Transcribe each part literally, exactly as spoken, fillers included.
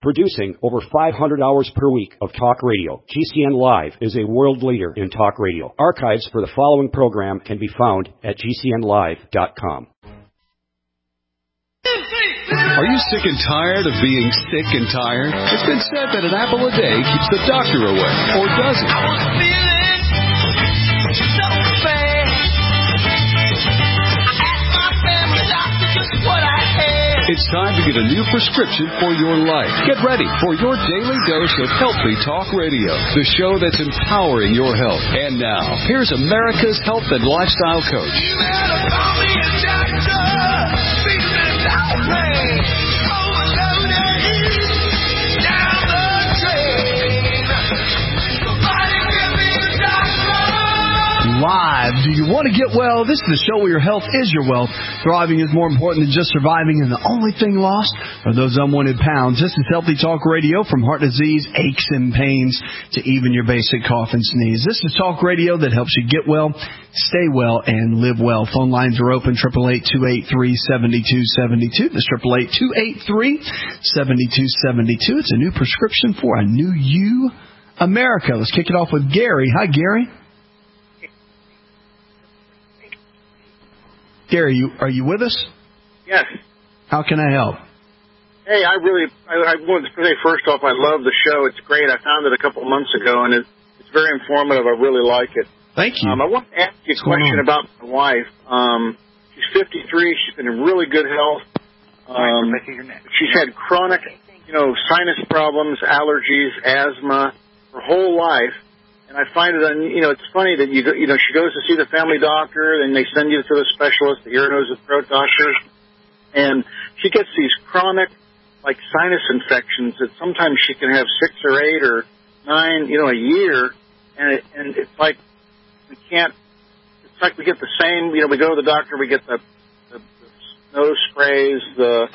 Producing over five hundred hours per week of talk radio, G C N Live is a world leader in talk radio. Archives for the following program can be found at G C N live dot com. Are you sick and tired of being sick and tired? It's been said that an apple a day keeps the doctor away, or does it? I was feeling so bad. I asked my family doctor just what I had. It's time to get a new prescription for your life. Get ready for your daily dose of Healthy Talk Radio, the show that's empowering your health. And now, here's America's health and lifestyle coach. You better call me a doctor. Live. Do you want to get well? This is the show where your health is your wealth. Thriving is more important than just surviving, and the only thing lost are those unwanted pounds. This is Healthy Talk Radio, from heart disease, aches and pains, to even your basic cough and sneeze. This is talk radio that helps you get well, stay well, and live well. Phone lines are open, eight eight eight, two eight three, seven two seven two. That's eight eight eight, two eight three, seven two seven two. It's a new prescription for a new you, America. Let's kick it off with Gary. Hi, Gary. Gary, you, are you with us? Yes. How can I help? Hey, I really, I, I wanted to say first off, I love the show. It's great. I found it a couple of months ago, and it, it's very informative. I really like it. Thank you. Um, I want to ask you a question about my wife. Um, she's fifty-three. She's been in really good health. Um, she's had chronic, you know, sinus problems, allergies, asthma, her whole life. And I find it, you know, it's funny that you go, you know, she goes to see the family doctor, then they send you to the specialist, the ear, nose, and throat doctor, and she gets these chronic, like, sinus infections that sometimes she can have six or eight or nine, you know, a year, and it, and it's like we can't. It's like we get the same, you know, we go to the doctor, we get the, the, the nose sprays, the,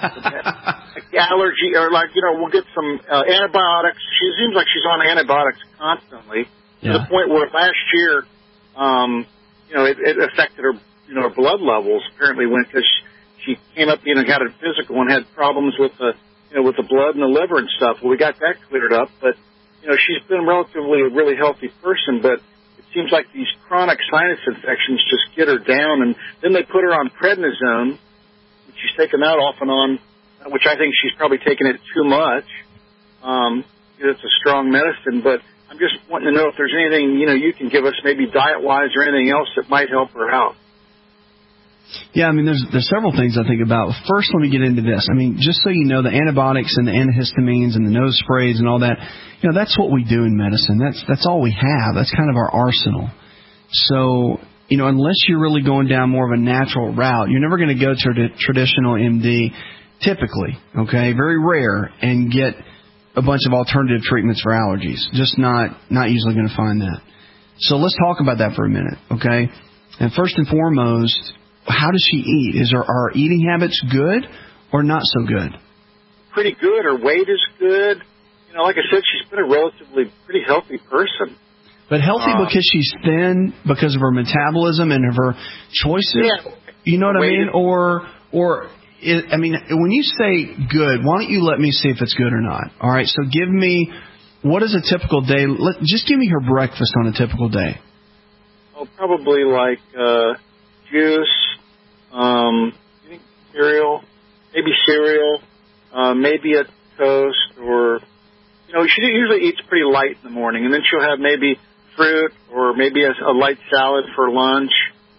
the allergy, or like, you know, we'll get some uh, antibiotics. She seems like she's on antibiotics constantly, yeah. To the point where last year, um, you know, it, it affected her, you know, her blood levels. Apparently, when because she, she came up, you know, got a physical and had problems with the, you know, with the blood and the liver and stuff. Well, we got that cleared up, but you know, she's been relatively a really healthy person, but it seems like these chronic sinus infections just get her down, and then they put her on prednisone, which she's taken that off and on, which I think she's probably taking it too much. Um, it's a strong medicine, but I'm just wanting to know if there's anything, you know, you can give us, maybe diet-wise or anything else that might help her out. Yeah, I mean, there's there's several things I think about. First, let me get into this. I mean, just so you know, the antibiotics and the antihistamines and the nose sprays and all that, you know, that's what we do in medicine. That's that's all we have. That's kind of our arsenal. So, you know, unless you're really going down more of a natural route, you're never going to go to a traditional M D, typically, okay, very rare, and get a bunch of alternative treatments for allergies. Just not not usually going to find that. So let's talk about that for a minute, okay? And first and foremost, how does she eat? Is her, are her eating habits good or not so good? Pretty good. Her weight is good. You know, like I said, she's been a relatively pretty healthy person. But healthy uh, because she's thin, because of her metabolism and of her choices? Yeah. You know what I mean? Is- or, or it, I mean, when you say good, why don't you let me see if it's good or not? All right, so give me, what is a typical day? Let, just give me her breakfast on a typical day. Oh, probably like uh, juice, um, cereal, maybe cereal, uh, maybe a toast, or, you know, she usually eats pretty light in the morning, and then she'll have maybe fruit or maybe a, a light salad for lunch.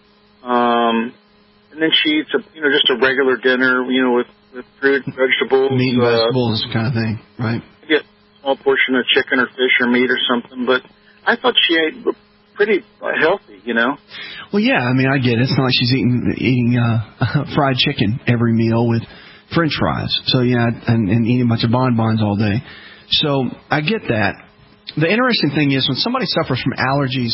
Um, and then she eats, a, you know, just a regular dinner, you know, with, with fruit, vegetables. Meat and uh, vegetables kind of thing, right? Maybe a small portion of chicken or fish or meat or something. But I thought she ate pretty healthy, you know. Well, yeah, I mean, I get it. It's not like she's eating eating uh, fried chicken every meal with French fries. So, yeah, and, and eating a bunch of bonbons all day. So I get that. The interesting thing is when somebody suffers from allergies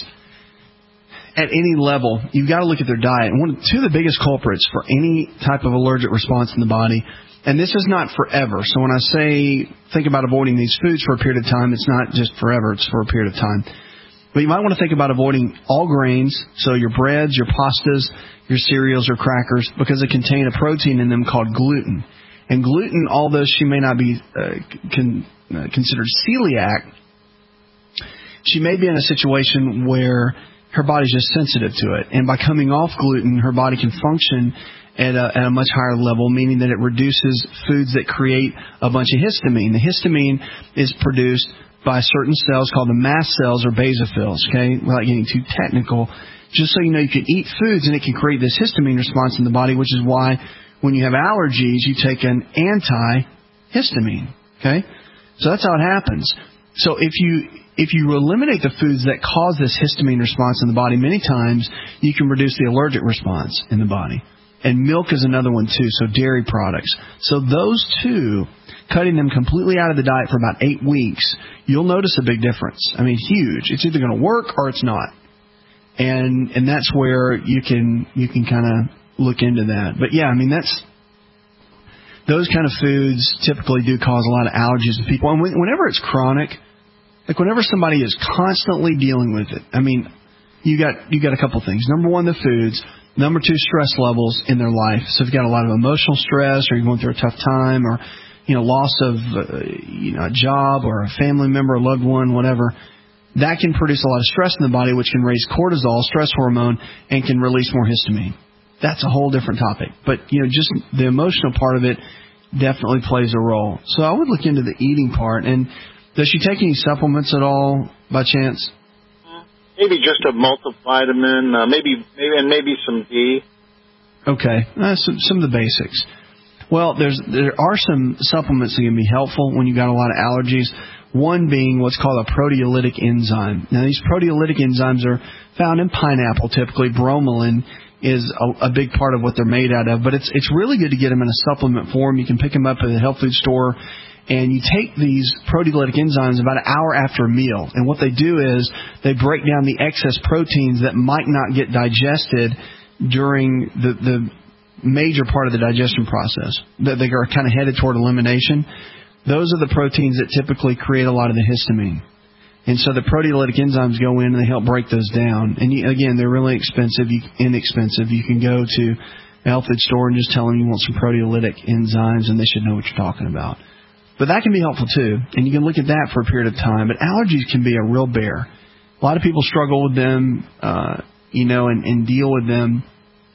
at any level, you've got to look at their diet. And one of, two of the biggest culprits for any type of allergic response in the body, and this is not forever. So when I say think about avoiding these foods for a period of time, it's not just forever. It's for a period of time. But you might want to think about avoiding all grains, so your breads, your pastas, your cereals or crackers, because they contain a protein in them called gluten. And gluten, although she may not be uh, con, uh, considered celiac, she may be in a situation where her body's just sensitive to it. And by coming off gluten, her body can function at a, at a much higher level, meaning that it reduces foods that create a bunch of histamine. The histamine is produced by certain cells called the mast cells or basophils, okay? Without getting too technical, just so you know, you can eat foods and it can create this histamine response in the body, which is why when you have allergies, you take an antihistamine, okay? So that's how it happens. So if you if you eliminate the foods that cause this histamine response in the body, many times you can reduce the allergic response in the body. And milk is another one too, so dairy products. So those two, cutting them completely out of the diet for about eight weeks, you'll notice a big difference. I mean, huge. It's either going to work or it's not. And and that's where you can you can kind of look into that. But yeah, I mean, that's those kind of foods typically do cause a lot of allergies in people. And whenever it's chronic, like whenever somebody is constantly dealing with it, I mean, you got you got a couple things. Number one, the foods. Number two, stress levels in their life. So if you've got a lot of emotional stress, or you're going through a tough time, or you know, loss of uh, you know a job or a family member, a loved one, whatever, that can produce a lot of stress in the body, which can raise cortisol, stress hormone, and can release more histamine. That's a whole different topic. But you know, just the emotional part of it definitely plays a role. So I would look into the eating part. And does she take any supplements at all by chance? Maybe just a multivitamin, uh, maybe, maybe, and maybe some D. Okay, uh, some, some of the basics. Well, there's there are some supplements that can be helpful when you've got a lot of allergies. One being what's called a proteolytic enzyme. Now, these proteolytic enzymes are found in pineapple. Typically, bromelain is a, a big part of what they're made out of. But it's it's really good to get them in a supplement form. You can pick them up at a health food store. And you take these proteolytic enzymes about an hour after a meal. And what they do is they break down the excess proteins that might not get digested during the, the major part of the digestion process, that they are kind of headed toward elimination. Those are the proteins that typically create a lot of the histamine. And so the proteolytic enzymes go in and they help break those down. And you, again, they're really expensive, you, inexpensive. You can go to a health food store and just tell them you want some proteolytic enzymes, and they should know what you're talking about. But that can be helpful too, and you can look at that for a period of time. But allergies can be a real bear. A lot of people struggle with them, uh, you know, and, and deal with them,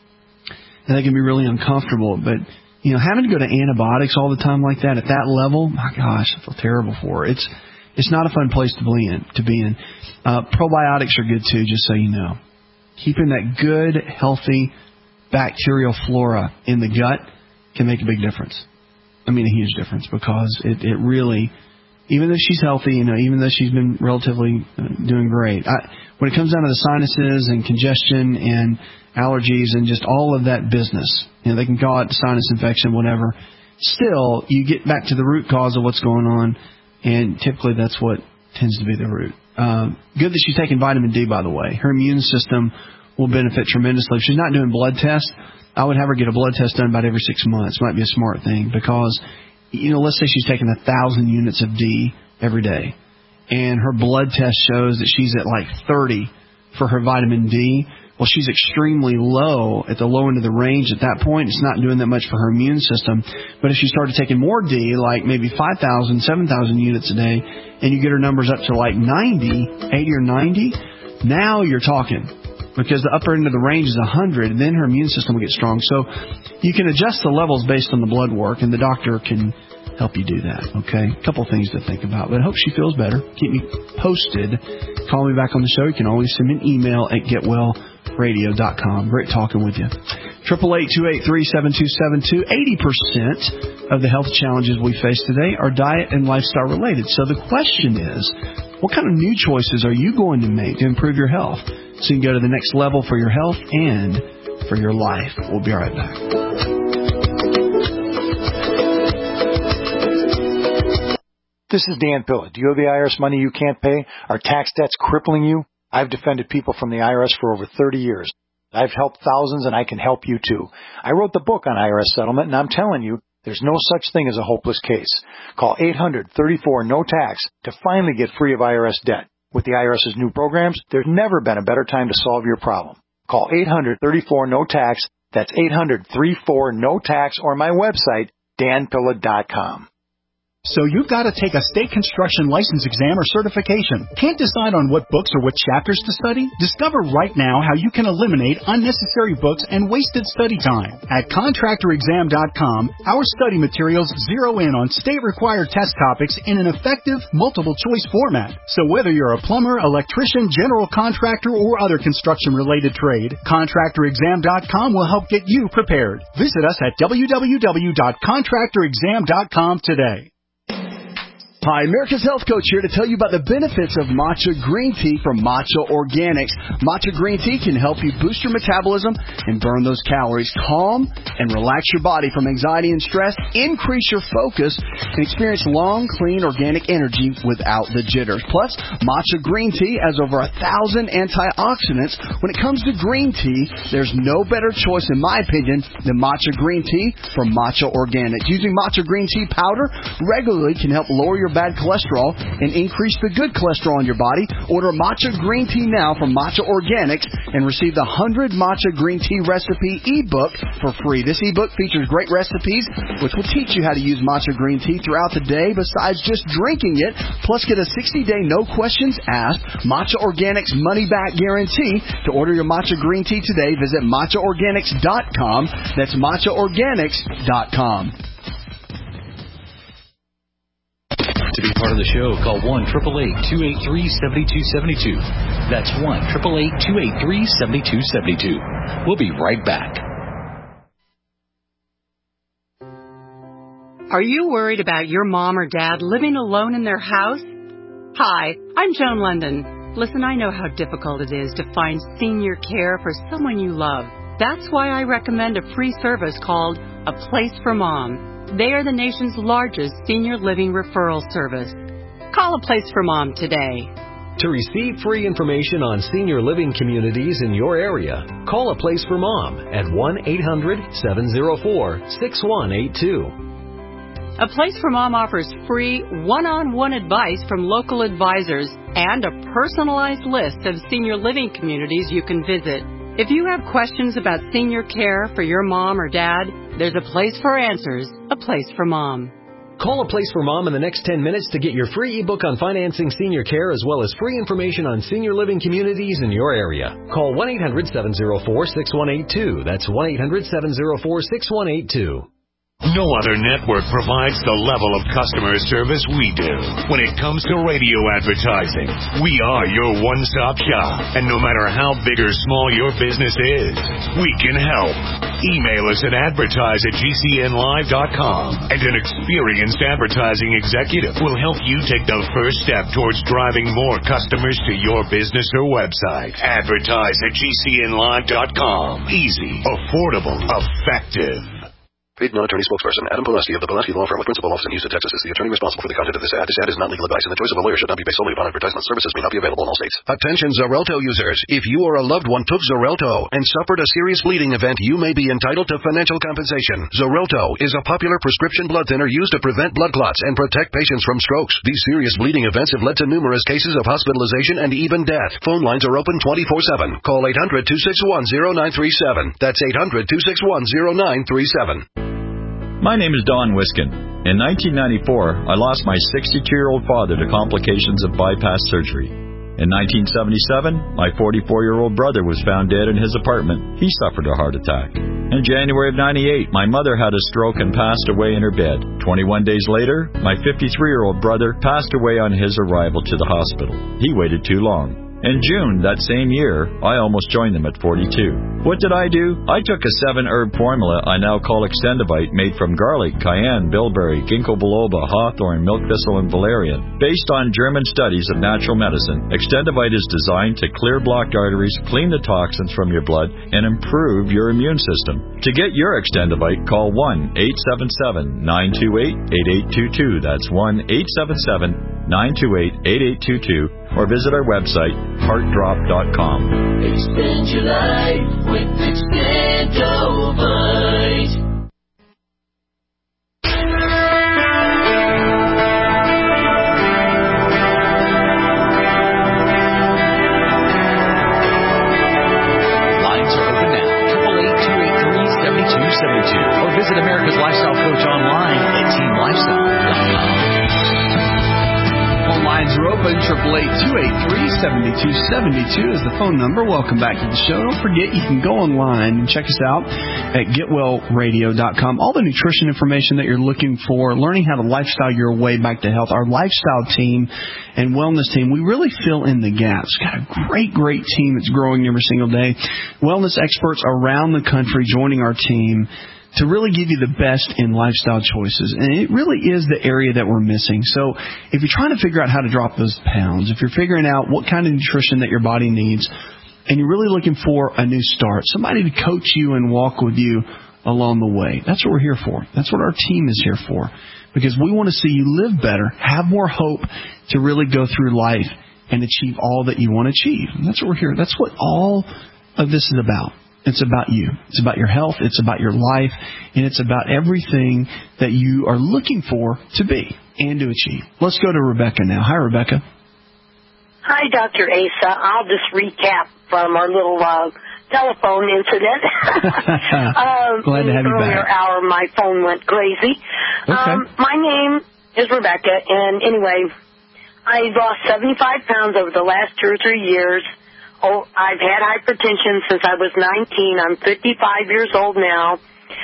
and they can be really uncomfortable. But, you know, having to go to antibiotics all the time like that at that level, my gosh, I feel terrible for her. It's it's not a fun place to be in. To be in. Uh, probiotics are good too, just so you know. Keeping that good, healthy bacterial flora in the gut can make a big difference. I mean, a huge difference, because it, it really, even though she's healthy, you know, even though she's been relatively uh, doing great, I, when it comes down to the sinuses and congestion and allergies and just all of that business, you know, they can call it sinus infection, whatever. Still, you get back to the root cause of what's going on, and typically that's what tends to be the root. Uh, good that she's taking vitamin D, by the way. Her immune system will benefit tremendously. If she's not doing blood tests, I would have her get a blood test done about every six months. Might be a smart thing, because, you know, let's say she's taking a thousand units of D every day, and her blood test shows that she's at like thirty for her vitamin D. Well, she's extremely low at the low end of the range at that point. It's not doing that much for her immune system. But if she started taking more D, like maybe five thousand, seven thousand units a day, and you get her numbers up to like ninety, eighty or ninety, now you're talking. Because the upper end of the range is one hundred, and then her immune system will get strong. So you can adjust the levels based on the blood work, and the doctor can help you do that, okay? A couple things to think about. But I hope she feels better. Keep me posted. Call me back on the show. You can always send me an email at get well radio dot com. Great talking with you. eight eight eight, two eight three, seven two seven two. eighty percent of the health challenges we face today are diet and lifestyle related. So the question is, what kind of new choices are you going to make to improve your health so you can go to the next level for your health and for your life? We'll be right back. This is Dan Pilla. Do you have the I R S money you can't pay? Are tax debts crippling you? I've defended people from the I R S for over thirty years. I've helped thousands, and I can help you too. I wrote the book on I R S settlement, and I'm telling you, there's no such thing as a hopeless case. Call eight hundred, thirty-four, no tax to finally get free of I R S debt. With the IRS's new programs, there's never been a better time to solve your problem. Call eight hundred, thirty-four, no tax. That's eight hundred, thirty-four, no tax, or my website, dan pilla dot com. So you've got to take a state construction license exam or certification. Can't decide on what books or what chapters to study? Discover right now how you can eliminate unnecessary books and wasted study time. At contractor exam dot com, our study materials zero in on state-required test topics in an effective, multiple-choice format. So whether you're a plumber, electrician, general contractor, or other construction-related trade, contractor exam dot com will help get you prepared. Visit us at w w w dot contractor exam dot com today. Hi, America's Health Coach here to tell you about the benefits of matcha green tea from Matcha Organics. Matcha green tea can help you boost your metabolism and burn those calories, calm and relax your body from anxiety and stress, increase your focus, and experience long, clean, organic energy without the jitters. Plus, matcha green tea has over a thousand antioxidants. When it comes to green tea, there's no better choice, in my opinion, than matcha green tea from Matcha Organics. Using matcha green tea powder regularly can help lower your bad cholesterol and increase the good cholesterol in your body. Order matcha green tea now from Matcha Organics and receive the one hundred Matcha Green Tea Recipe ebook for free. This ebook features great recipes which will teach you how to use matcha green tea throughout the day besides just drinking it. Plus, get a sixty-day no questions asked Matcha Organics money back guarantee. To order your matcha green tea today, visit matcha organics dot com. That's matcha organics dot com. To be part of the show, call one eight eight eight, two eight three, seven two seven two. That's one eight eight eight, two eight three, seven two seven two. We'll be right back. Are you worried about your mom or dad living alone in their house? Hi, I'm Joan London. Listen, I know how difficult it is to find senior care for someone you love. That's why I recommend a free service called A Place for Mom. They are the nation's largest senior living referral service. Call A Place for Mom today. To receive free information on senior living communities in your area, call A Place for Mom at one eight hundred, seven oh four, six one eight two. A Place for Mom offers free one-on-one advice from local advisors and a personalized list of senior living communities you can visit. If you have questions about senior care for your mom or dad, there's a place for answers, A Place for Mom. Call A Place for Mom in the next ten minutes to get your free ebook on financing senior care as well as free information on senior living communities in your area. Call one eight hundred, seven oh four, six one eight two. That's one eight hundred, seven oh four, six one eight two. No other network provides the level of customer service we do. When it comes to radio advertising, we are your one-stop shop. And no matter how big or small your business is, we can help. Email us at advertise at g c n live dot com, and an experienced advertising executive will help you take the first step towards driving more customers to your business or website. Advertise at g c n live dot com. Easy, affordable, effective. Paid non-attorney spokesperson Adam Pulaski of the Pulaski Law Firm with principal office in Houston, Texas is the attorney responsible for the content of this ad. This ad is not legal advice, and the choice of a lawyer should not be based solely upon advertisement. Services may not be available in all states. Attention Xarelto users. If you or a loved one took Xarelto and suffered a serious bleeding event, you may be entitled to financial compensation. Xarelto is a popular prescription blood thinner used to prevent blood clots and protect patients from strokes. These serious bleeding events have led to numerous cases of hospitalization and even death. Phone lines are open twenty-four seven. Call eight hundred, two six one, zero nine three seven. That's eight hundred, two six one, zero nine three seven. My name is Don Wiskin. In nineteen ninety-four, I lost my sixty-two-year-old father to complications of bypass surgery. In nineteen seventy-seven, my forty-four-year-old brother was found dead in his apartment. He suffered a heart attack. In January of ninety-eight, my mother had a stroke and passed away in her bed. twenty-one days later, my fifty-three-year-old brother passed away on his arrival to the hospital. He waited too long. In June that same year, I almost joined them at forty-two. What did I do? I took a seven-herb formula I now call Extendivite, made from garlic, cayenne, bilberry, ginkgo biloba, hawthorn, milk thistle, and valerian. Based on German studies of natural medicine, Extendivite is designed to clear blocked arteries, clean the toxins from your blood, and improve your immune system. To get your Extendivite, call one eight seven seven, nine two eight, eight eight two two. That's one eight seven seven, nine two eight, eight eight two two. Or visit our website, heart drop dot com. Extend your life with Extendovite. Lines are open now. eight eight eight, two eight three, seven two seven two. Or visit America's Lifestyle Coach online are open. Triple eight two eight three seventy two seventy two is the phone number. Welcome back to the show. Don't forget you can go online and check us out at get well radio dot com. All the nutrition information that you're looking for, learning how to lifestyle your way back to health. Our lifestyle team and wellness team, we really fill in the gaps. Got a great, great team that's growing every single day. Wellness experts around the country joining our team to really give you the best in lifestyle choices. And it really is the area that we're missing. So if you're trying to figure out how to drop those pounds, if you're figuring out what kind of nutrition that your body needs, and you're really looking for a new start, somebody to coach you and walk with you along the way, that's what we're here for. That's what our team is here for. Because we want to see you live better, have more hope to really go through life and achieve all that you want to achieve. And that's what we're here. That's what all of this is about. It's about you. It's about your health. It's about your life. And it's about everything that you are looking for to be and to achieve. Let's go to Rebecca now. Hi, Rebecca. Hi, Doctor Asa. I'll just recap from our little uh, telephone incident. um, Glad to have you earlier back. hour, my phone went crazy. Okay. Um, my name is Rebecca, and anyway, I lost seventy-five pounds over the last two or three years. Oh, I've had hypertension since I was nineteen. I'm fifty-five years old now.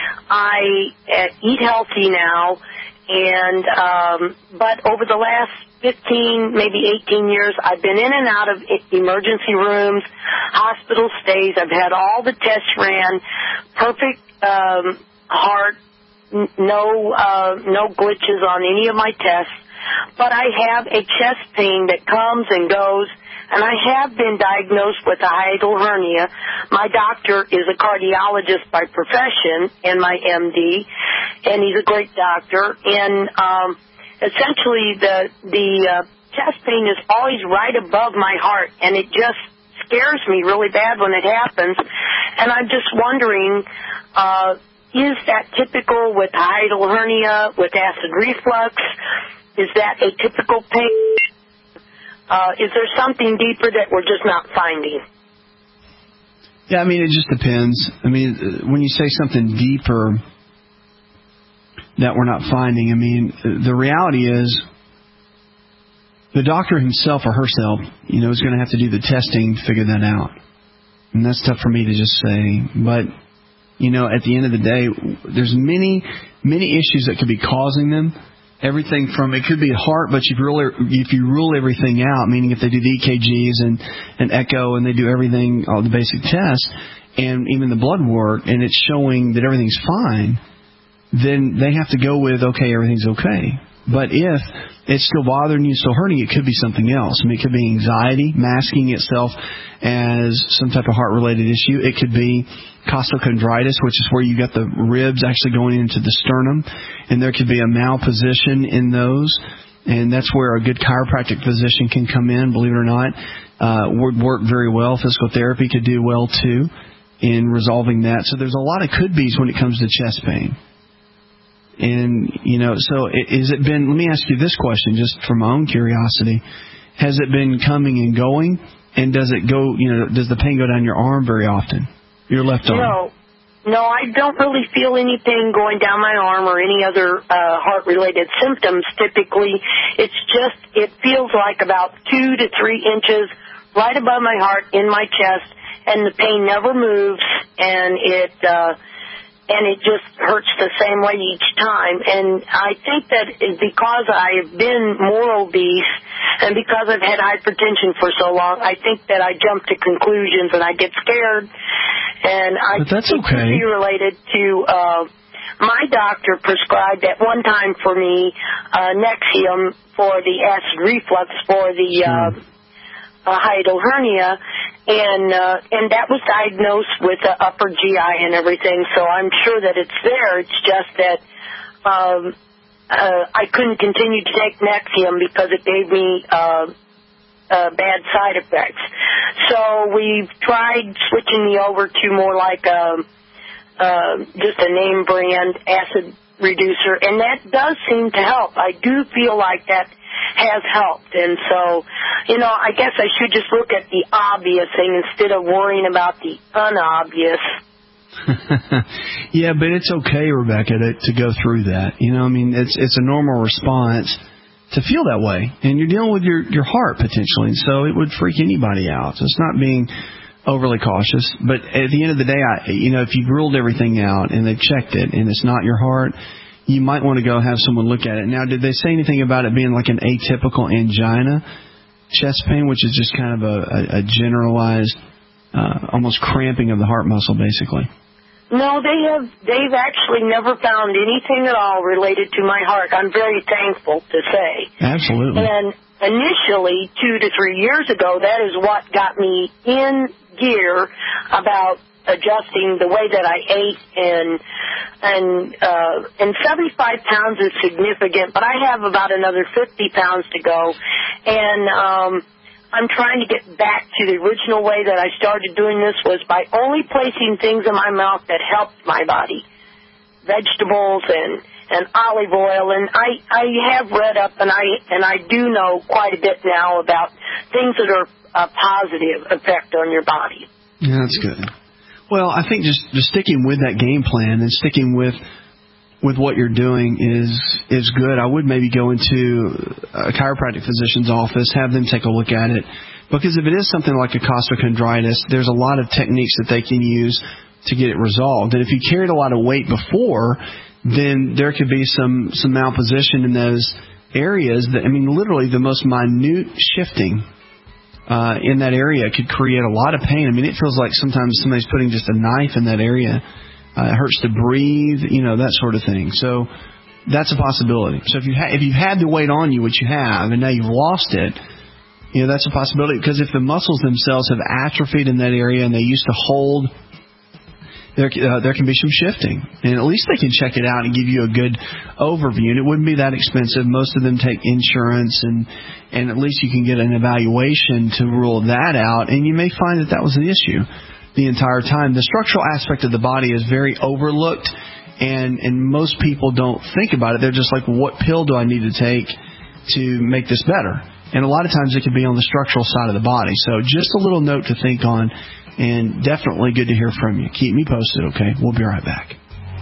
I uh, eat healthy now, and um, but over the last fifteen, maybe eighteen years, I've been in and out of emergency rooms, hospital stays. I've had all the tests ran, perfect um, heart, no uh, no glitches on any of my tests. But I have a chest pain that comes and goes. And I have been diagnosed with a hiatal hernia. My doctor is a cardiologist by profession and my M D, and he's a great doctor. And um, essentially the the uh, chest pain is always right above my heart, and it just scares me really bad when it happens. And I'm just wondering, uh, is that typical with hiatal hernia, with acid reflux? Is that a typical pain? Uh, is there something deeper that we're just not finding? Yeah, I mean, it just depends. I mean, when you say something deeper that we're not finding, I mean, the reality is the doctor himself or herself, you know, is going to have to do the testing to figure that out. And that's tough for me to just say. But, you know, at the end of the day, there's many, many issues that could be causing them. Everything from, it could be heart, but if you rule, if you rule everything out, meaning if they do the E K Gs and an echo and they do everything, all the basic tests, and even the blood work, and it's showing that everything's fine, then they have to go with, okay, everything's okay. But if it's still bothering you, still hurting, it could be something else. I mean, it could be anxiety masking itself as some type of heart-related issue. It could be costochondritis, which is where you got the ribs actually going into the sternum, and there could be a malposition in those, and that's where a good chiropractic physician can come in, believe it or not. Uh, would work very well. Physical therapy could do well, too, in resolving that. So there's a lot of could-be's when it comes to chest pain. And, you know, so is it been, let me ask you this question, just from my own curiosity. Has it been coming and going? And does it go, you know, does the pain go down your arm very often? Your left arm? No. No, I don't really feel anything going down my arm or any other uh, heart-related symptoms typically. It's just, it feels like about two to three inches right above my heart in my chest, and the pain never moves, and it, uh, and it just hurts the same way each time. And I think that is because I've been more obese and because I've had hypertension for so long, I think that I jump to conclusions and I get scared. And I but that's think okay. it could be related to, uh, my doctor prescribed at one time for me, uh, Nexium for the acid reflux for the, uh, uh hiatal hernia. And uh, and that was diagnosed with the upper G I and everything, so I'm sure that it's there. It's just that um, uh, I couldn't continue to take Nexium because it gave me uh, uh, bad side effects. So we've tried switching me over to more like a, uh, just a name brand acid reducer, and that does seem to help. I do feel like that has helped. And so, you know, I guess I should just look at the obvious thing instead of worrying about the unobvious. Yeah, but it's okay, Rebecca, to, to go through that. You know, I mean, it's it's a normal response to feel that way. And you're dealing with your, your heart potentially, and so it would freak anybody out. So it's not being overly cautious. But at the end of the day, I, you know, if you've ruled everything out and they've checked it and it's not your heart, you might want to go have someone look at it. Now, did they say anything about it being like an atypical angina, chest pain, which is just kind of a, a, a generalized, uh, almost cramping of the heart muscle, basically? No, they have, they've actually never found anything at all related to my heart. I'm very thankful to say. Absolutely. And initially, two to three years ago, that is what got me in gear about adjusting the way that I ate, and and uh, and seventy-five pounds is significant, but I have about another fifty pounds to go, and um, I'm trying to get back to the original way that I started doing this was by only placing things in my mouth that helped my body, vegetables and and olive oil, and I I have read up and I and I do know quite a bit now about things that are a positive effect on your body. Yeah, that's good. Well, I think just, just sticking with that game plan and sticking with with what you're doing is is good. I would maybe go into a chiropractic physician's office, have them take a look at it, because if it is something like a costochondritis, there's a lot of techniques that they can use to get it resolved. And if you carried a lot of weight before, then there could be some, some malposition in those areas that, I mean, literally the most minute shifting Uh, in that area could create a lot of pain. I mean, it feels like sometimes somebody's putting just a knife in that area. Uh, it hurts to breathe, you know, that sort of thing. So that's a possibility. So if you ha- if you've had the weight on you, which you have, and now you've lost it, you know, that's a possibility. Because if the muscles themselves have atrophied in that area and they used to hold, there uh, there can be some shifting. And at least they can check it out and give you a good overview. And it wouldn't be that expensive. Most of them take insurance, and, and at least you can get an evaluation to rule that out. And you may find that that was an issue the entire time. The structural aspect of the body is very overlooked, and, and most people don't think about it. They're just like, what pill do I need to take to make this better? And a lot of times it can be on the structural side of the body. So just a little note to think on. And definitely good to hear from you. Keep me posted, okay? We'll be right back.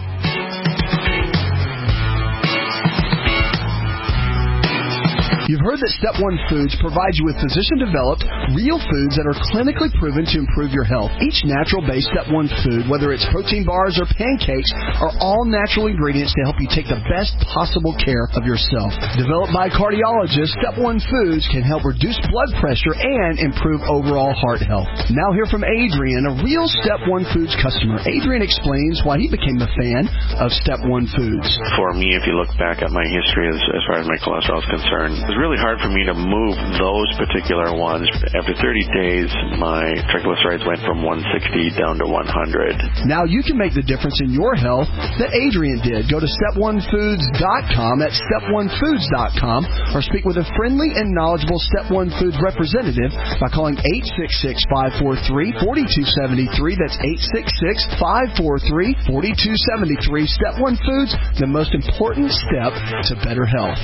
You've heard that Step One Foods provides you with physician-developed, real foods that are clinically proven to improve your health. Each natural-based Step One food, whether it's protein bars or pancakes, are all natural ingredients to help you take the best possible care of yourself. Developed by cardiologists, Step One Foods can help reduce blood pressure and improve overall heart health. Now hear from Adrian, a real Step One Foods customer. Adrian explains why he became a fan of Step One Foods. For me, if you look back at my history as, as far as my cholesterol is concerned, it was really hard for me to move those particular ones. After thirty days, my triglycerides went from one sixty down to one hundred. Now you can make the difference in your health that Adrian did. Go to step one foods dot com. That's step one foods dot com. Or speak with a friendly and knowledgeable Step One Foods representative by calling eight six six, five four three, four two seven three. That's eight six six, five four three, four two seven three. Step One Foods, the most important step to better health.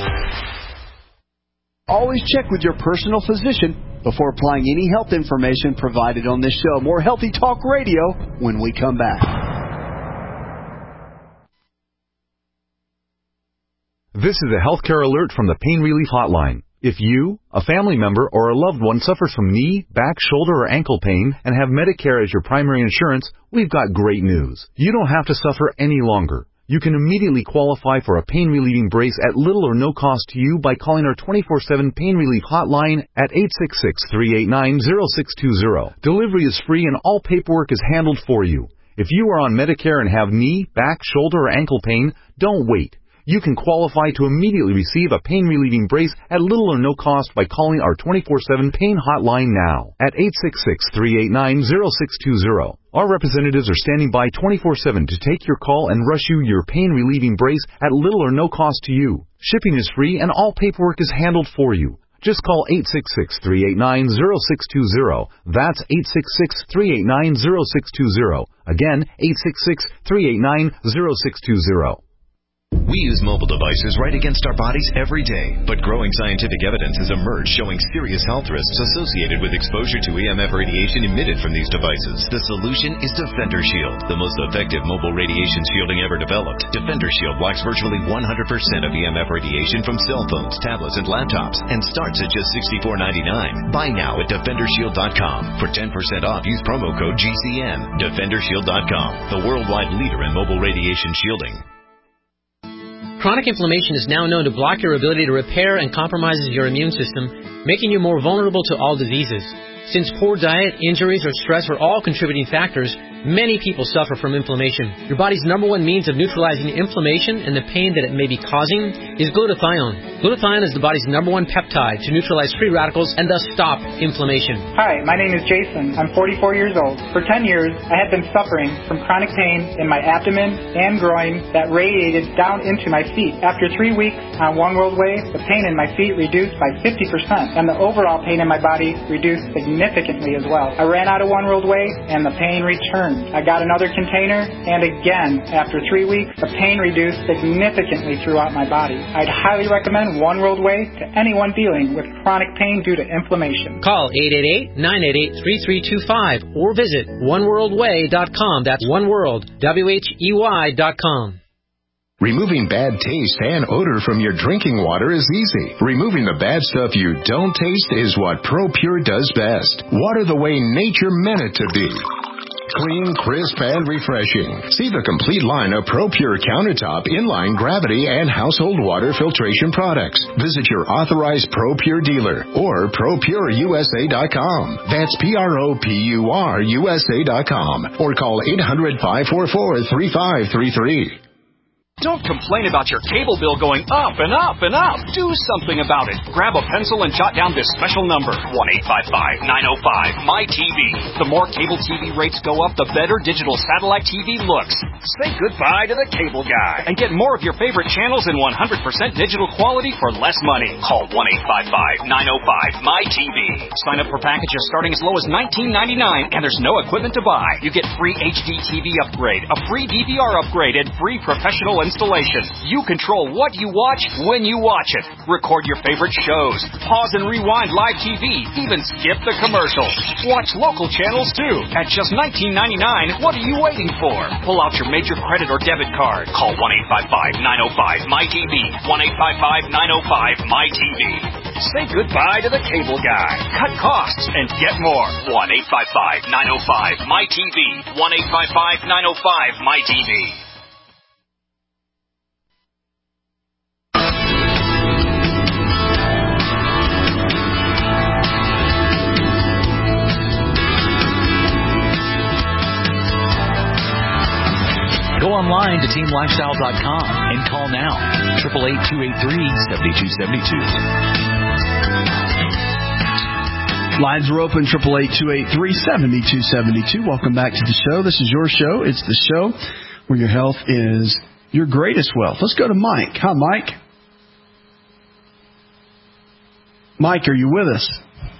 Always check with your personal physician before applying any health information provided on this show. More Healthy Talk Radio when we come back. This is a healthcare alert from the Pain Relief Hotline. If you, a family member, or a loved one suffers from knee, back, shoulder, or ankle pain and have Medicare as your primary insurance, we've got great news. You don't have to suffer any longer. You can immediately qualify for a pain-relieving brace at little or no cost to you by calling our twenty-four seven Pain Relief Hotline at eight six six, three eight nine, zero six two zero. Delivery is free and all paperwork is handled for you. If you are on Medicare and have knee, back, shoulder, or ankle pain, don't wait. You can qualify to immediately receive a pain-relieving brace at little or no cost by calling our twenty-four seven Pain Hotline now at eight six six, three eight nine, zero six two zero. Our representatives are standing by twenty-four seven to take your call and rush you your pain-relieving brace at little or no cost to you. Shipping is free and all paperwork is handled for you. Just call eight six six, three eight nine, zero six two zero. That's eight six six, three eight nine, zero six two zero. Again, eight six six, three eight nine, zero six two zero. We use mobile devices right against our bodies every day, but growing scientific evidence has emerged showing serious health risks associated with exposure to E M F radiation emitted from these devices. The solution is Defender Shield, the most effective mobile radiation shielding ever developed. Defender Shield blocks virtually one hundred percent of E M F radiation from cell phones, tablets, and laptops, and starts at just sixty-four ninety-nine. Buy now at defender shield dot com. For ten percent off, use promo code G C N. defender shield dot com, the worldwide leader in mobile radiation shielding. Chronic inflammation is now known to block your ability to repair and compromises your immune system, making you more vulnerable to all diseases. Since poor diet, injuries, or stress are all contributing factors, many people suffer from inflammation. Your body's number one means of neutralizing inflammation and the pain that it may be causing is glutathione. Glutathione is the body's number one peptide to neutralize free radicals and thus stop inflammation. Hi, my name is Jason. I'm forty-four years old. For ten years, I had been suffering from chronic pain in my abdomen and groin that radiated down into my feet. After three weeks on One World Way, the pain in my feet reduced by fifty percent, and the overall pain in my body reduced significantly as well. I ran out of One World Way, and the pain returned. I got another container, and again, after three weeks, the pain reduced significantly throughout my body. I'd highly recommend One World Way to anyone dealing with chronic pain due to inflammation. Call eight eight eight, nine eight eight, three three two five or visit one world way dot com. That's oneworld, W H E Y dot com. Removing bad taste and odor from your drinking water is easy. Removing the bad stuff you don't taste is what ProPure does best. Water the way nature meant it to be. Clean, crisp, and refreshing. See the complete line of ProPure countertop, inline, gravity, and household water filtration products. Visit your authorized ProPure dealer or pro pure U S A dot com. That's P R O P U R U S A dot com or call eight hundred, five four four, three five three three. Don't complain about your cable bill going up and up and up. Do something about it. Grab a pencil and jot down this special number, one eight five five, nine oh five, M Y T V. The more cable T V rates go up, the better digital satellite T V looks. Say goodbye to the cable guy and get more of your favorite channels in one hundred percent digital quality for less money. Call one eight five five, nine oh five, M Y T V. Sign up for packages starting as low as nineteen ninety-nine, and there's no equipment to buy. You get free H D T V upgrade, a free D V R upgrade, and free professional installation. You control what you watch when you watch it. Record your favorite shows. Pause and rewind live T V. Even skip the commercials. Watch local channels too. At just nineteen ninety-nine, what are you waiting for? Pull out your major credit or debit card. Call one eight five five, nine oh five, M Y T V. one eight five five, nine oh five, M Y T V. Say goodbye to the cable guy. Cut costs and get more. one eight five five, nine oh five, M Y T V. one eight five five, nine oh five, M Y T V. Go online to team lifestyle dot com and call now, eight eight eight, two eight three, seven two seven two. Lines are open, eight eight eight, two eight three, seven two seven two. Welcome back to the show. This is your show. It's the show where your health is your greatest wealth. Let's go to Mike. Hi, Mike. Mike, are you with us?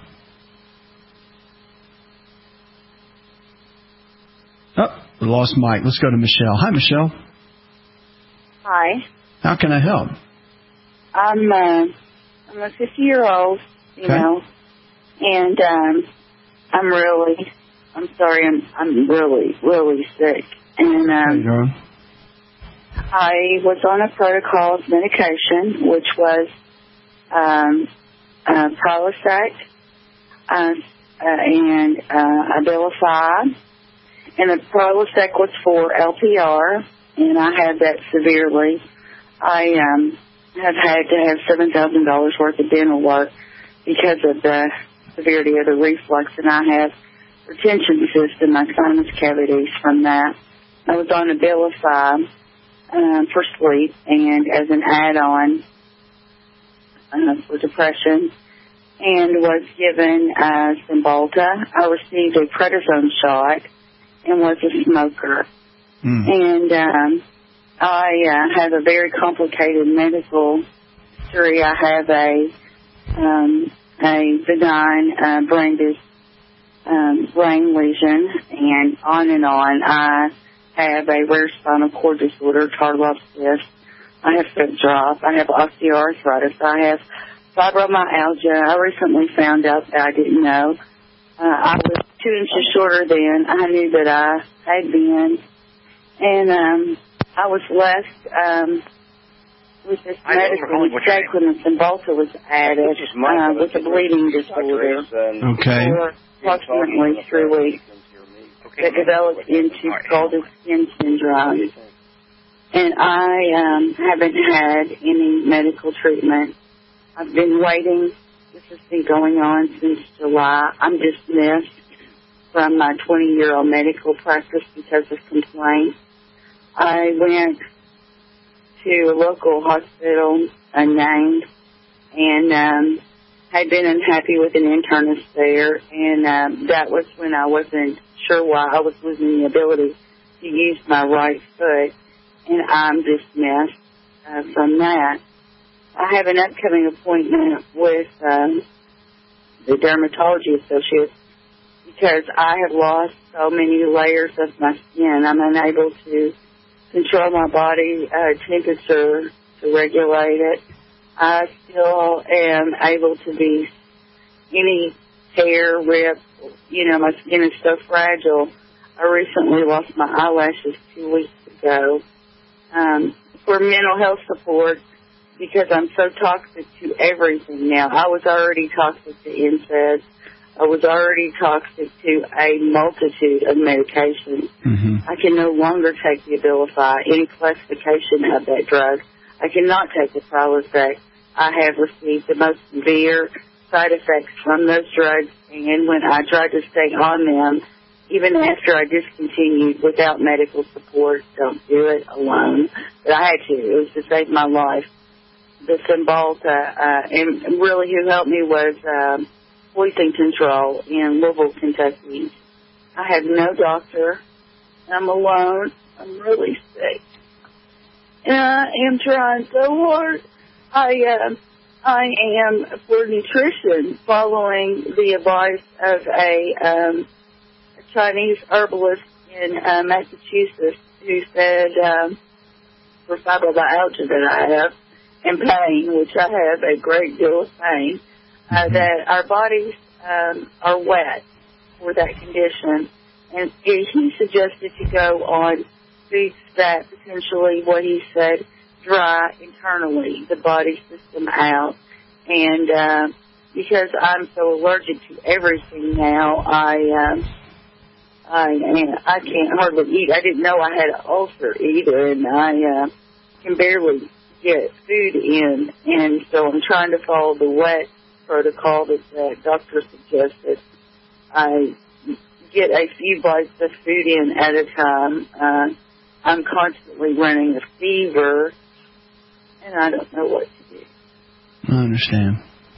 Oh, we lost Mike. Let's go to Michelle. Hi, Michelle. Hi. How can I help? I'm uh, I'm a fifty-year-old, you okay. know, and um, I'm really, I'm sorry, I'm I'm really, really sick. And um, I was on a protocol of medication, which was um, uh, Prilosec uh, uh, and uh, Abilify. And the Prilosec was for L P R, and I had that severely. I um, have had to have seven thousand dollars worth of dental work because of the severity of the reflux, and I have retention cysts in my sinus cavities from that. I was on Abilify um, for sleep and as an add-on uh, for depression, and was given uh, Cymbalta. I received a prednisone shot and was a smoker. Mm. And um, I uh, have a very complicated medical history. I have a um, a benign uh, brain dis, um, brain lesion, and on and on. I have a rare spinal cord disorder, Tarlov cyst, I have foot drop. I have osteoarthritis. I have fibromyalgia. I recently found out that I didn't know. Uh, I was two inches shorter than I knew that I had been. And um, I was left um, with this medicine, Sacrament and Volta was added uh, with a bleeding disorder Okay. for approximately three weeks. That developed into scalded skin syndrome. And I um, haven't had any medical treatment. I've been waiting. This has been going on since July. I'm dismissed from my twenty-year-old medical practice because of complaints. I went to a local hospital, unnamed, and um, had been unhappy with an internist there, and um, that was when I wasn't sure why I was losing the ability to use my right foot, and I'm dismissed uh, from that. I have an upcoming appointment with um, the dermatology associate because I have lost so many layers of my skin. I'm unable to control my body uh, temperature to regulate it. I still am able to be any hair, rip, you know, my skin is so fragile. I recently lost my eyelashes two weeks ago. Um, for mental health support, because I'm so toxic to everything now. I was already toxic to N SAIDs. I was already toxic to a multitude of medications. Mm-hmm. I can no longer take the Abilify, any classification of that drug. I cannot take the Prilosec. I have received the most severe side effects from those drugs, and when I tried to stay on them, even after I discontinued without medical support, don't do it alone, but I had to. It was to save my life. The Cymbalta, uh, and really who helped me was um, poison control in Louisville, Kentucky. I have no doctor. I'm alone. I'm really sick. And I am trying so hard. I, uh, I am, for nutrition, following the advice of a, um, a Chinese herbalist in uh, Massachusetts who said um, for fibromyalgia that I have, and pain, which I have a great deal of pain, uh, that our bodies um, are wet for that condition. And he suggested to go on foods that potentially, what he said, dry internally the body system out. And uh, because I'm so allergic to everything now, I um, I I can't hardly eat. I didn't know I had an ulcer either, and I uh, can barely get food in, and so I'm trying to follow the wet protocol that the doctor suggested. I get a few bites of food in at a time. Uh, I'm constantly running a fever, and I don't know what to do. I understand.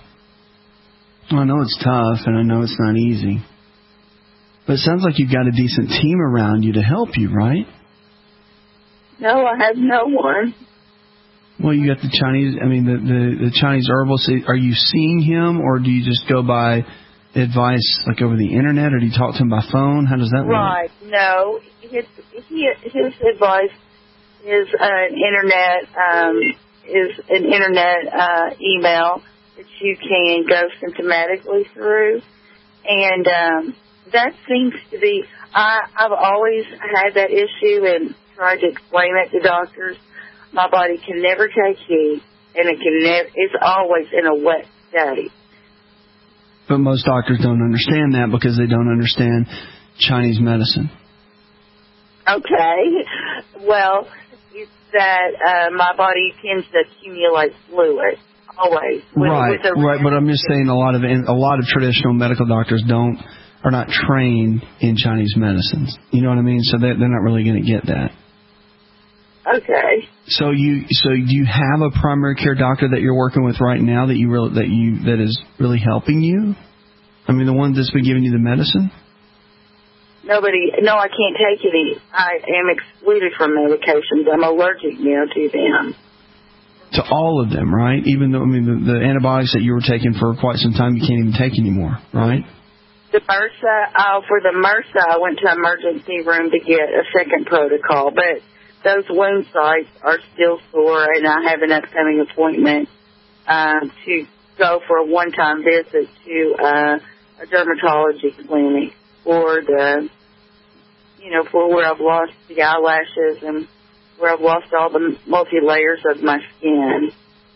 I know it's tough, and I know it's not easy. But it sounds like you've got a decent team around you to help you, right? No, I have no one. Well, you got the Chinese, I mean, the, the, the Chinese herbalist. Are you seeing him, or do you just go by advice, like over the Internet, or do you talk to him by phone? How does that work? Right. No, his, he, his advice is an Internet, um, is an Internet uh, email that you can go symptomatically through. And um, that seems to be, I, I've always had that issue and tried to explain it to doctors. My body can never take heat, and it can never, it's always in a wet state. But most doctors don't understand that because they don't understand Chinese medicine. Okay. Well, it's that uh, my body tends to accumulate fluid, always. With, right, with a, right. But I'm just saying a lot of a lot of traditional medical doctors don't are not trained in Chinese medicines. You know what I mean? So they're, they're not really going to get that. Okay. So you so do you have a primary care doctor that you're working with right now that you really that you that is really helping you? I mean, the one that's been giving you the medicine? Nobody. No, I can't take any. I am excluded from medications. I'm allergic now to them. To all of them, right? Even though I mean the, the antibiotics that you were taking for quite some time, you can't even take anymore, right? The MRSA, uh, for the MRSA, I went to emergency room to get a second protocol, but those wound sites are still sore, and I have an upcoming appointment um, to go for a one-time visit to uh, a dermatology clinic for the, you know, for where I've lost the eyelashes and where I've lost all the multi-layers of my skin.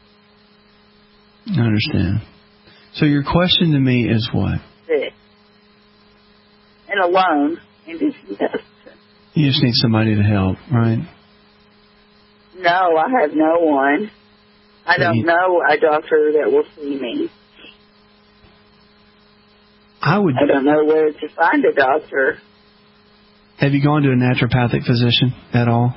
I understand. So your question to me is what? Sick. And alone. And just, you just need somebody to help, right? No, I have no one. I don't know a doctor that will see me. I would. I don't know where to find a doctor. Have you gone to a naturopathic physician at all?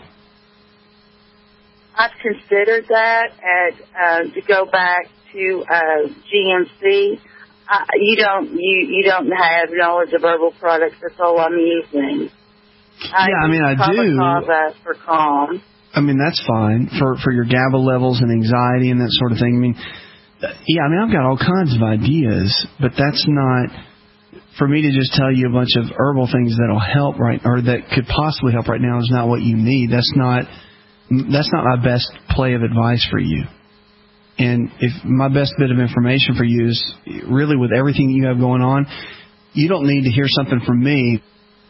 I've considered that at uh, to go back to uh, G M C. Uh, you don't you you don't have knowledge of herbal products. That's all I'm using. I yeah, I mean I do. Kava for calm. I mean that's fine for for your GABA levels and anxiety and that sort of thing. I mean, yeah, I mean I've got all kinds of ideas, but that's not for me to just tell you a bunch of herbal things that'll help right or that could possibly help right now is not what you need. That's not. That's not my best play of advice for you. And if my best bit of information for you is really with everything you have going on, you don't need to hear something from me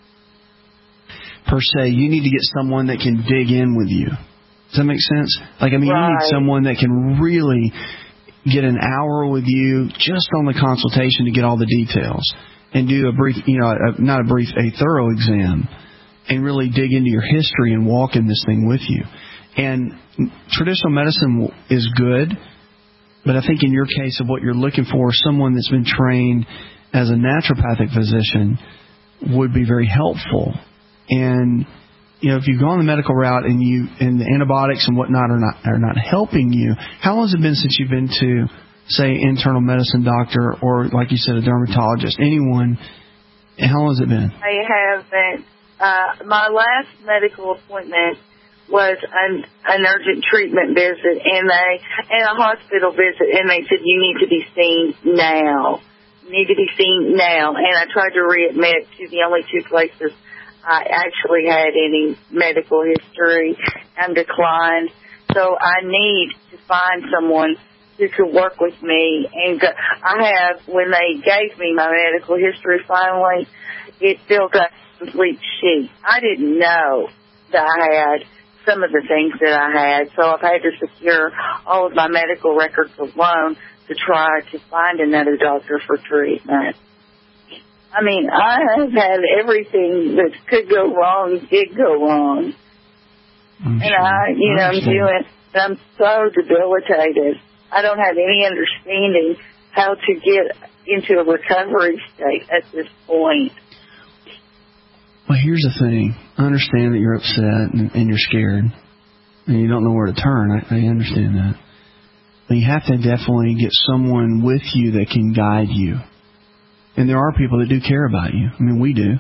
per se. You need to get someone that can dig in with you. Does that make sense? Like, I mean, right. You need someone that can really get an hour with you just on the consultation to get all the details and do a brief, you know, a, not a brief, a thorough exam and really dig into your history and walk in this thing with you. And traditional medicine is good, but I think in your case of what you're looking for, someone that's been trained as a naturopathic physician would be very helpful. And, you know, if you've gone the medical route and you and the antibiotics and whatnot are not are not helping you, how long has it been since you've been to, say, internal medicine doctor or, like you said, a dermatologist, anyone? How long has it been? I haven't. Uh, my last medical appointment was an, an urgent treatment visit and they and a hospital visit, and they said you need to be seen now. You need to be seen now. And I tried to readmit to the only two places I actually had any medical history and declined. So I need to find someone who could work with me. And I have, when they gave me my medical history finally, it filled up a complete sheet. I didn't know that I had some of the things that I had, so I've had to secure all of my medical records alone to try to find another doctor for treatment. I mean, I have had everything that could go wrong did go wrong. I'm and sure. I, you know, I'm doing, I'm so debilitated. I don't have any understanding how to get into a recovery state at this point. Well, here's the thing. I understand that you're upset and, and you're scared and you don't know where to turn. I, I understand that. But you have to definitely get someone with you that can guide you. And there are people that do care about you. I mean, we do.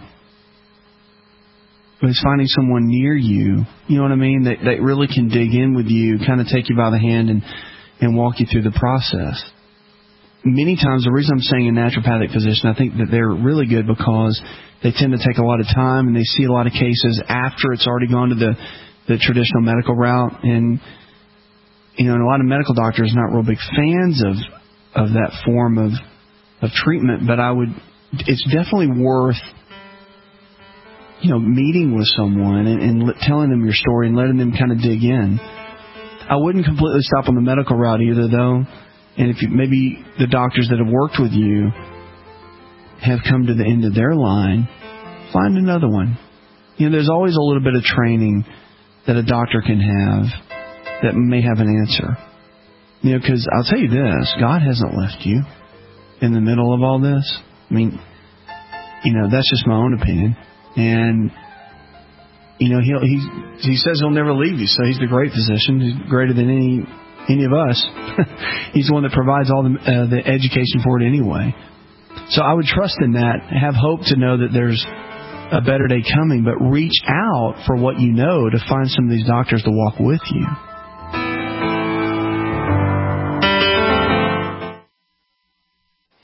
But it's finding someone near you, you know what I mean, that, that really can dig in with you, kind of take you by the hand and, and walk you through the process. Many times, the reason I'm saying a naturopathic physician, I think that they're really good because they tend to take a lot of time and they see a lot of cases after it's already gone to the, the traditional medical route. And, you know, and a lot of medical doctors are not real big fans of of that form of of treatment. But I would, it's definitely worth, you know, meeting with someone and, and telling them your story and letting them kind of dig in. I wouldn't completely stop on the medical route either, though. And if you, maybe the doctors that have worked with you have come to the end of their line, find another one. You know, there's always a little bit of training that a doctor can have that may have an answer. You know, because I'll tell you this, God hasn't left you in the middle of all this. I mean, you know, that's just my own opinion. And, you know, he'll, he he says he'll never leave you, so he's the great physician. He's greater than any any of us. He's the one that provides all the, uh, the education for it anyway. So I would trust in that, have hope to know that there's a better day coming, but reach out for what you know to find some of these doctors to walk with you.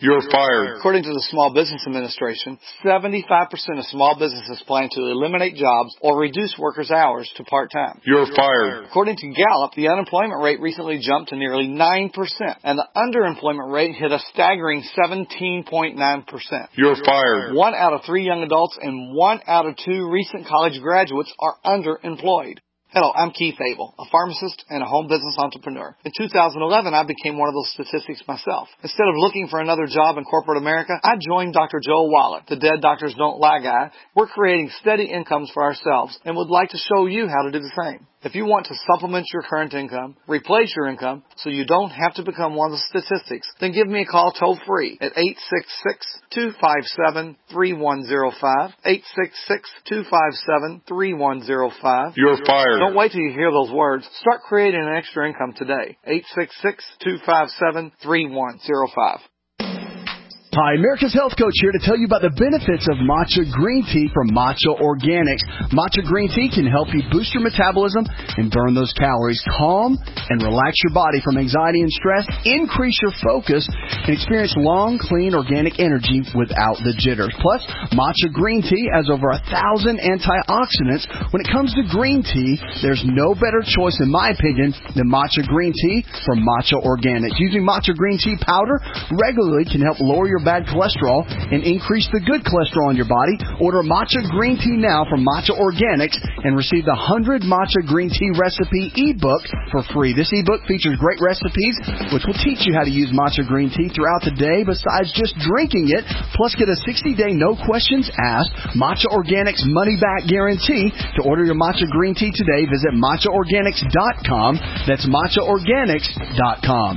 You're fired. According to the Small Business Administration, seventy-five percent of small businesses plan to eliminate jobs or reduce workers' hours to part-time. You're fired. According to Gallup, the unemployment rate recently jumped to nearly nine percent, and the underemployment rate hit a staggering seventeen point nine percent. You're fired. One out of three young adults and one out of two recent college graduates are underemployed. Hello, I'm Keith Abel, a pharmacist and a home business entrepreneur. In two thousand eleven, I became one of those statistics myself. Instead of looking for another job in corporate America, I joined Doctor Joe Wallet, the Dead Doctors Don't Lie guy. We're creating steady incomes for ourselves and would like to show you how to do the same. If you want to supplement your current income, replace your income, so you don't have to become one of the statistics, then give me a call toll-free at eight six six, two five seven, three one zero five, eight six six, two five seven, three one zero five. You're fired. Don't wait till you hear those words. Start creating an extra income today. eight six six, two five seven, three one zero five. Hi, America's Health Coach here to tell you about the benefits of matcha green tea from Matcha Organics. Matcha green tea can help you boost your metabolism and burn those calories, calm and relax your body from anxiety and stress, increase your focus, and experience long, clean, organic energy without the jitters. Plus, matcha green tea has over a thousand antioxidants. When it comes to green tea, there's no better choice, in my opinion, than matcha green tea from Matcha Organics. Using matcha green tea powder regularly can help lower your bad cholesterol and increase the good cholesterol in your body. Order matcha green tea now from Matcha Organics and receive the one hundred Matcha Green Tea Recipe ebook for free. This ebook features great recipes which will teach you how to use matcha green tea throughout the day besides just drinking it. Plus, get a sixty day no questions asked Matcha Organics money back guarantee. To order your matcha green tea today, visit matcha organics dot com. That's matcha organics dot com.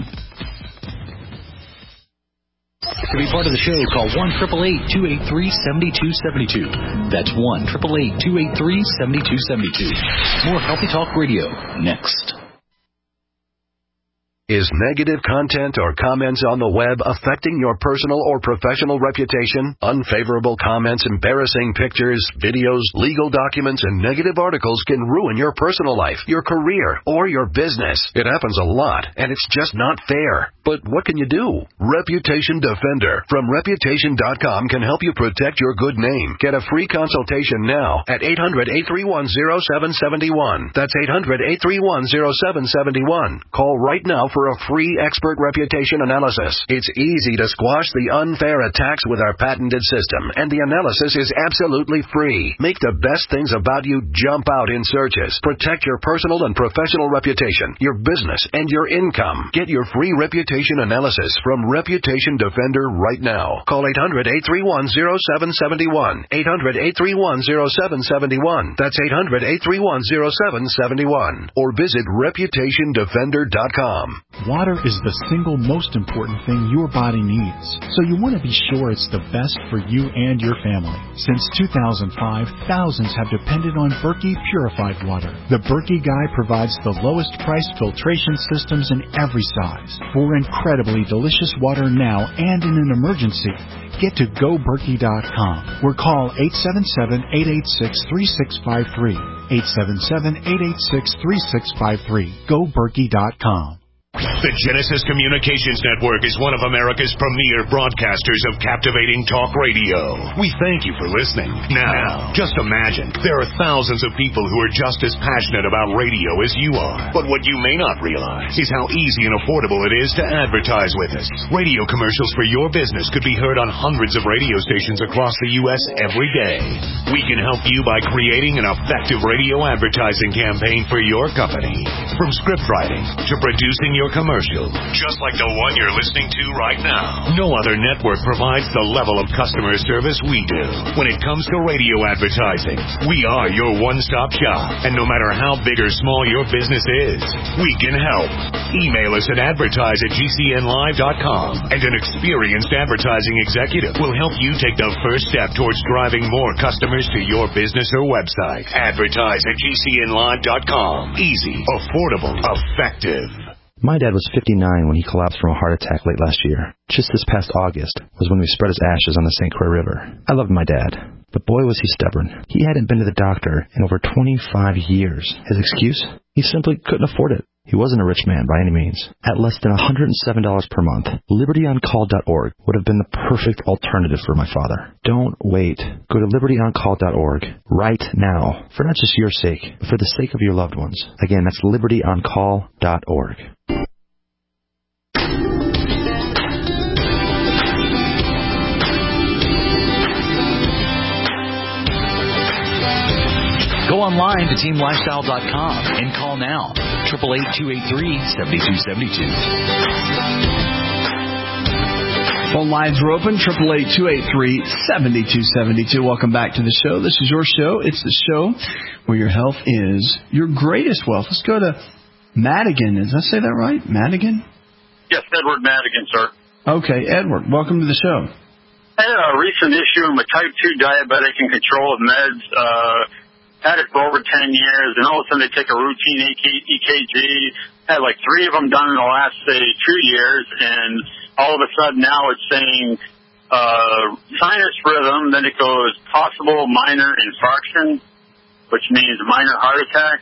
To be part of the show, call one eight eight eight, two eight three, seven two seven two. That's one eight eight eight, two eight three, seven two seven two. More Healthy Talk Radio next. Is negative content or comments on the web affecting your personal or professional reputation? Unfavorable comments, embarrassing pictures, videos, legal documents, and negative articles can ruin your personal life, your career, or your business. It happens a lot, and it's just not fair. But what can you do? Reputation Defender from Reputation dot com can help you protect your good name. Get a free consultation now at eight hundred, eight three one, zero seven seven one. That's eight hundred, eight three one, zero seven seven one. Call right now for a free expert reputation analysis. It's easy to squash the unfair attacks with our patented system, and the analysis is absolutely free. Make the best things about you jump out in searches. Protect your personal and professional reputation, your business, and your income. Get your free reputation analysis from Reputation Defender right now. Call eight hundred, eight three one, zero seven seven one. eight hundred, eight three one, zero seven seven one. That's eight hundred, eight three one, zero seven seven one. Or visit Reputation Defender dot com. Water is the single most important thing your body needs, so you want to be sure it's the best for you and your family. Since two thousand five, thousands have depended on Berkey purified water. The Berkey Guy provides the lowest priced filtration systems in every size. For incredibly delicious water now and in an emergency, get to go berkey dot com or call eight seven seven, eight eight six, three six five three. eight seven seven, eight eight six, three six five three. go berkey dot com. The Genesis Communications Network is one of America's premier broadcasters of captivating talk radio. We thank you for listening. Now, just imagine, there are thousands of people who are just as passionate about radio as you are. But what you may not realize is how easy and affordable it is to advertise with us. Radio commercials for your business could be heard on hundreds of radio stations across the U S every day. We can help you by creating an effective radio advertising campaign for your company. From script writing to producing your commercial, just like the one you're listening to right now. No other network provides the level of customer service we do. When it comes to radio advertising, we are your one-stop shop. And no matter how big or small your business is, we can help. Email us at advertise at g c n live dot com, and an experienced advertising executive will help you take the first step towards driving more customers to your business or website. Advertise at g c n live dot com. Easy, affordable, effective. My dad was fifty-nine when he collapsed from a heart attack late last year. Just this past August was when we spread his ashes on the Saint Croix River. I loved my dad, but boy was he stubborn. He hadn't been to the doctor in over twenty-five years. His excuse? He simply couldn't afford it. He wasn't a rich man by any means. At less than one hundred seven dollars per month, liberty on call dot org would have been the perfect alternative for my father. Don't wait. Go to liberty on call dot org right now, for not just your sake, but for the sake of your loved ones. Again, that's liberty on call dot org. Go online to team lifestyle dot com and call now. eight eight eight, two eight three, seven two seven two. Phone lines are open, eight eight eight, two eight three, seven two seven two. Welcome back to the show. This is your show. It's the show where your health is your greatest wealth. Let's go to Madigan. Did I say that right? Madigan? Yes, Edward Madigan, sir. Okay, Edward, welcome to the show. I had a recent issue. I'm a type two diabetic in control of meds. Uh, had it for over ten years, and all of a sudden they take a routine E K G. Had like three of them done in the last, say, two years, and all of a sudden now it's saying uh, sinus rhythm, then it goes possible minor infarction, which means minor heart attack.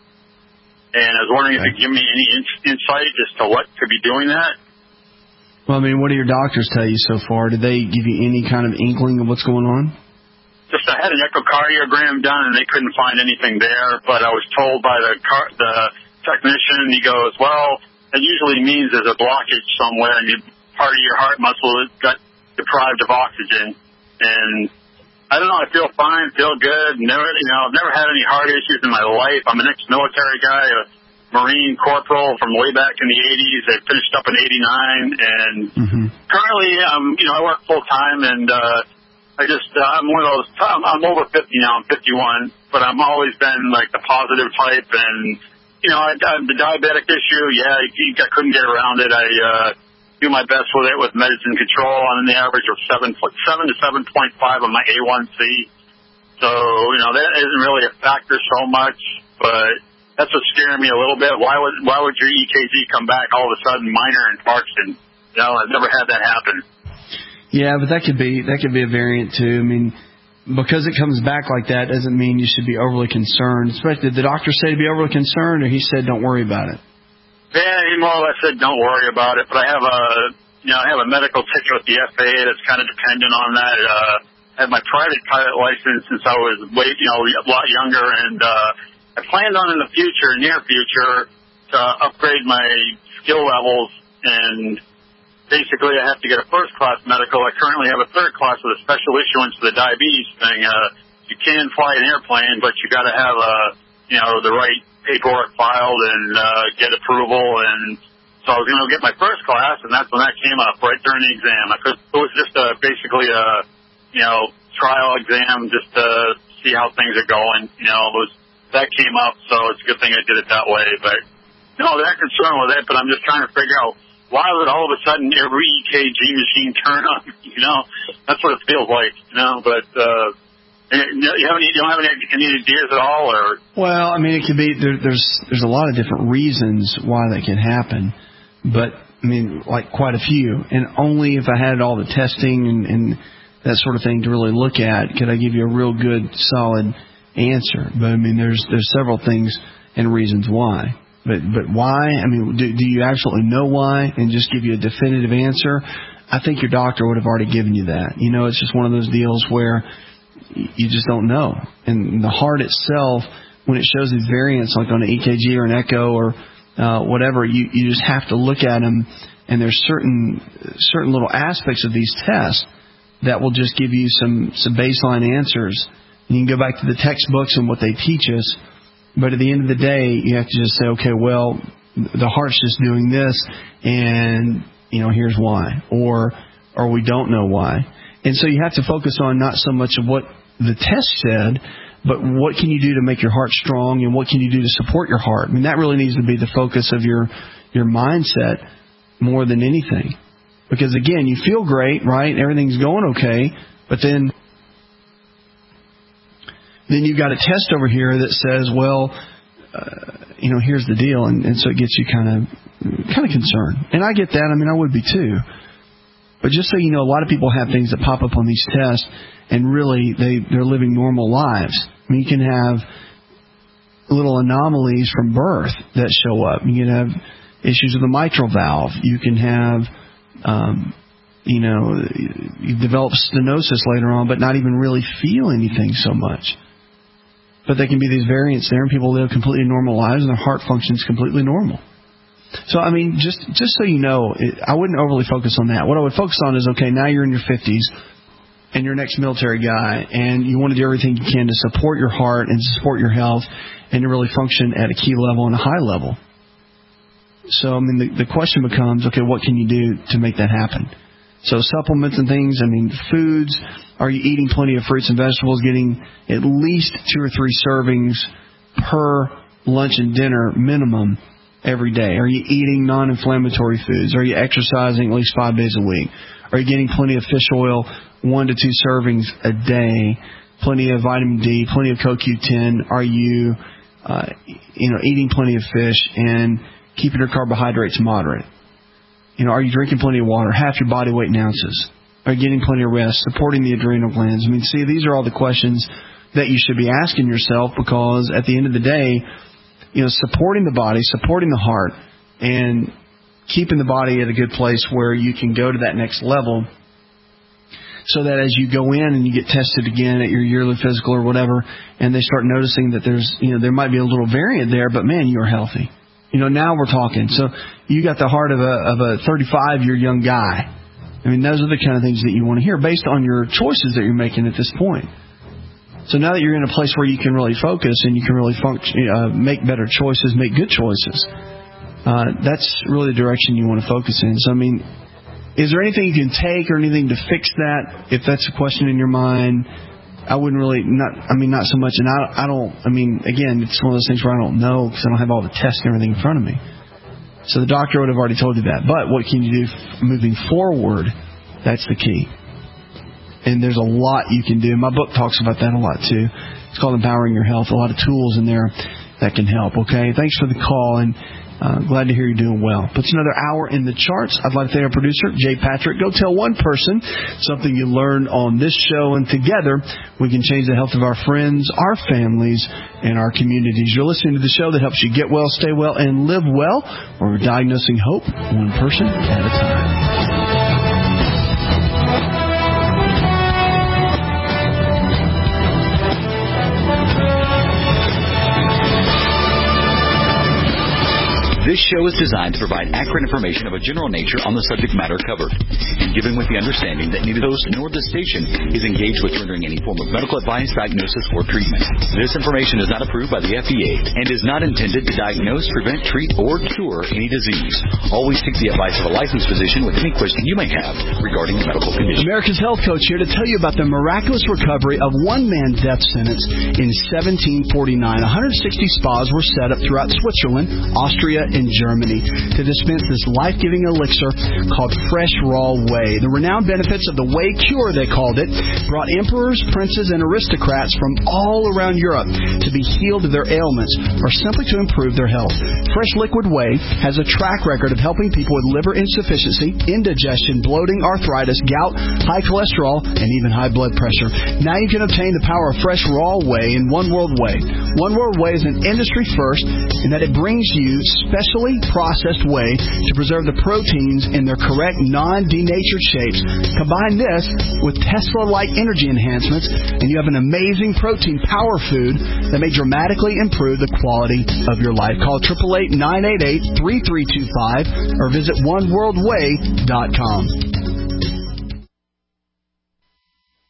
And I was wondering okay. if you could give me any in- insight as to what could be doing that. Well, I mean, what do your doctors tell you so far? Did they give you any kind of inkling of what's going on? Just I had an echocardiogram done, and they couldn't find anything there. But I was told by the car, the technician, he goes, well, it usually means there's a blockage somewhere, and you, part of your heart muscle got deprived of oxygen. And I don't know, I feel fine, feel good. Never, you know, I've never had any heart issues in my life. I'm an ex-military guy, a Marine corporal from way back in the eighties. I finished up in eighty-nine, and mm-hmm. currently, um, you know, I work full time, and uh, I just, uh, I'm one of those, I'm, I'm over fifty now, I'm fifty-one, but I've always been like the positive type, and, you know, I, I, the diabetic issue, yeah, I, I couldn't get around it. I, uh, do my best with it with medicine control. I'm in the average of seven, seven to seven point five on my A one C. So, you know, that isn't really a factor so much, but that's what's scaring me a little bit. Why would, why would your E K G come back all of a sudden minor infarction? You know, I've never had that happen. Yeah, but that could be that could be a variant too. I mean, because it comes back like that doesn't mean you should be overly concerned. Especially, did the doctor say to be overly concerned, or he said don't worry about it? Yeah, he more or less said don't worry about it. But I have a you know I have a medical ticket with the F A A that's kind of dependent on that. Uh, I have my private pilot license since I was way you know a lot younger, and uh, I planned on in the future, near future, to upgrade my skill levels and. Basically, I have to get a first-class medical. I currently have a third class with a special issuance for the diabetes thing. Uh, you can fly an airplane, but you got to have, uh, you know, the right paperwork filed and uh, get approval. And so I was going to get my first class, and that's when that came up right during the exam. I could, it was just a, basically a, you know, trial exam just to see how things are going. You know, it was that came up, so it's a good thing I did it that way. But no, they're not concerned with it. But I'm just trying to figure out. Why would all of a sudden every E K G machine turn on? You know, that's what it feels like. You know, but uh, you have any, you don't have any, any ideas at all, or? Well, I mean, it could be there, there's there's a lot of different reasons why that can happen, but I mean, like quite a few. And only if I had all the testing and, and that sort of thing to really look at could I give you a real good, solid answer. But I mean, there's there's several things and reasons why. But but why? I mean, do, do you absolutely know why and just give you a definitive answer? I think your doctor would have already given you that. You know, it's just one of those deals where you just don't know. And the heart itself, when it shows these variants, like on an E K G or an echo or uh, whatever, you, you just have to look at them. And there's certain certain little aspects of these tests that will just give you some, some baseline answers. And you can go back to the textbooks and what they teach us. But at the end of the day, you have to just say, okay, well, the heart's just doing this, and, you know, here's why. Or or we don't know why. And so you have to focus on not so much of what the test said, but what can you do to make your heart strong, and what can you do to support your heart. I mean, that really needs to be the focus of your, your mindset more than anything. Because, again, you feel great, right? Everything's going okay, but then... Then you've got a test over here that says, well, uh, you know, here's the deal. And, and so it gets you kind of kind of concerned. And I get that. I mean, I would be too. But just so you know, a lot of people have things that pop up on these tests, and really they, they're living normal lives. I mean, you can have little anomalies from birth that show up. You can have issues with the mitral valve. You can have, um, you know, you develop stenosis later on, but not even really feel anything so much. But there can be these variants there, and people live completely normal lives, and their heart functions completely normal. So, I mean, just just so you know, it, I wouldn't overly focus on that. What I would focus on is, okay, now you're in your fifties, and you're an ex-military guy, and you want to do everything you can to support your heart and support your health and to really function at a key level and a high level. So, I mean, the, the question becomes, okay, what can you do to make that happen? So supplements and things, I mean, foods, are you eating plenty of fruits and vegetables, getting at least two or three servings per lunch and dinner minimum every day? Are you eating non-inflammatory foods? Are you exercising at least five days a week? Are you getting plenty of fish oil, one to two servings a day, plenty of vitamin D, plenty of Co Q ten? Are you, uh, you know, eating plenty of fish and keeping your carbohydrates moderate? You know, are you drinking plenty of water, half your body weight in ounces? Are you getting plenty of rest, supporting the adrenal glands? I mean, see, these are all the questions that you should be asking yourself, because at the end of the day, you know, supporting the body, supporting the heart, and keeping the body at a good place where you can go to that next level, so that as you go in and you get tested again at your yearly physical or whatever, and they start noticing that there's, you know, there might be a little variant there, but man, you're healthy. You know, now we're talking. So you got the heart of a of a thirty-five-year young guy. I mean, those are the kind of things that you want to hear based on your choices that you're making at this point. So now that you're in a place where you can really focus and you can really function, uh, make better choices, make good choices, uh, that's really the direction you want to focus in. So, I mean, is there anything you can take or anything to fix that? If that's a question in your mind, I wouldn't really, not. I mean, not so much. And I, I don't, I mean, again, it's one of those things where I don't know because I don't have all the tests and everything in front of me. So the doctor would have already told you that. But what can you do moving forward? That's the key. And there's a lot you can do. My book talks about that a lot, too. It's called Empowering Your Health. A lot of tools in there that can help, okay? Thanks for the call, and uh, glad to hear you're doing well. Puts another hour in the charts. I'd like to thank our producer, Jay Patrick. Go tell one person something you learned on this show, and together we can change the health of our friends, our families, and our communities. You're listening to the show that helps you get well, stay well, and live well, where we're diagnosing hope one person at a time. This show is designed to provide accurate information of a general nature on the subject matter covered, and given with the understanding that neither the host nor the station is engaged with rendering any form of medical advice, diagnosis, or treatment. This information is not approved by the F D A and is not intended to diagnose, prevent, treat, or cure any disease. Always seek the advice of a licensed physician with any question you may have regarding a medical condition. America's Health Coach here to tell you about the miraculous recovery of one man's death sentence in seventeen forty-nine. one hundred sixty spas were set up throughout Switzerland, Austria, and Germany to dispense this life-giving elixir called Fresh Raw Whey. The renowned benefits of the Whey Cure, they called it, brought emperors, princes, and aristocrats from all around Europe to be healed of their ailments or simply to improve their health. Fresh Liquid Whey has a track record of helping people with liver insufficiency, indigestion, bloating, arthritis, gout, high cholesterol, and even high blood pressure. Now you can obtain the power of Fresh Raw Whey in One World Whey. One World Whey is an industry first in that it brings you specially processed whey to preserve the proteins in their correct non-denatured shapes. Combine this with Tesla-like energy enhancements, and you have an amazing protein power food that may dramatically improve the quality of your life. Call eight eight eight, nine eight eight, three three two five or visit one world whey dot com.